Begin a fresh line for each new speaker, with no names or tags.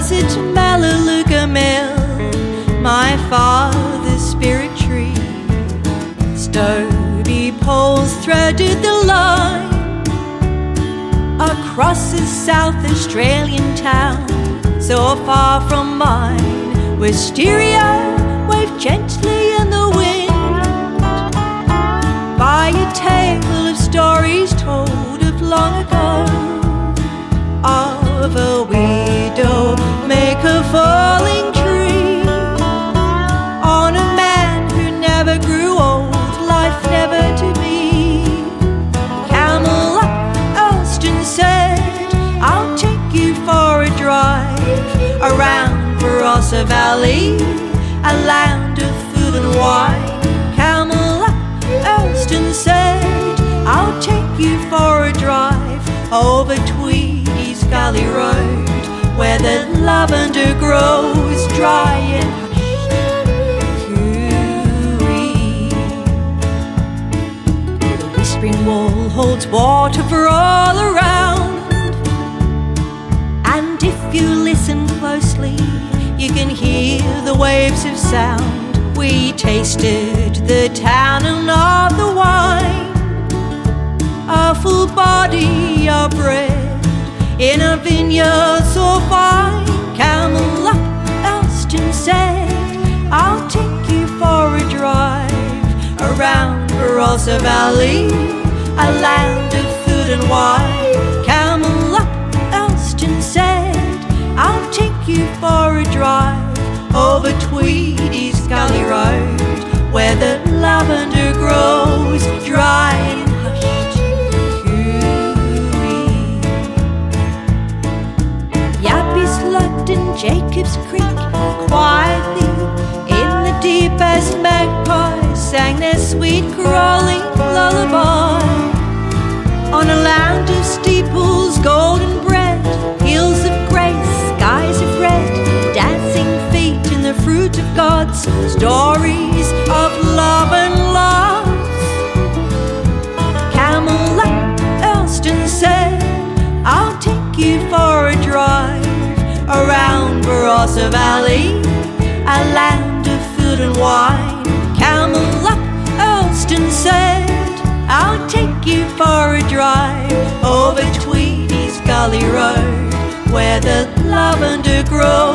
was it Melaleuca Mill, my father's spirit tree? Sturdy poles threaded the line across a South Australian town, so far from mine. Wisteria waved gently in the wind by a table of stories told of long ago, of a widow make a falling tree, on a man who never grew old, life never to be. Camel up, Elston said, I'll take you for a drive around Barossa Valley, a land of food and wine. Camel up, Elston said, I'll take you for a drive over Tweedy's Gully Road, where the lavender grows dry and hushed. Cooey. The whispering wall holds water for all around, and if you listen closely, you can hear the waves of sound. We tasted the tannin of the wine, a full body of bread in a vineyard so fine. Camel up, Elston said, I'll take you for a drive around Barossa Valley, a land of food and wine. Camel up, Elston said, I'll take you for a drive over Tweedy's Gully Road, where the lavender grows dry and hushed. Cooey. Yappy slept in Jacob's Creek quietly, in the deep as magpies sang their sweet crawling lullaby, on a land of steeples, golden bread, hills of grace, skies of red, dancing feet in the fruit of God's stories of love and loss. Camel up, Elston said, I'll take you for a drive around Barossa Valley, a land of food and wine. Camel up, Elston said, I'll take you for a drive over Tweedy's Gully Road, where the lavender grows